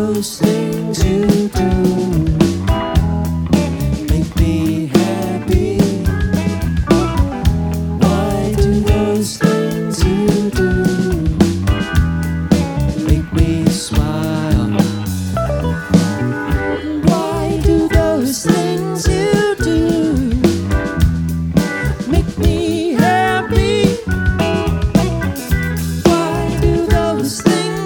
those things you do make me happy? Why do those things you do make me smile?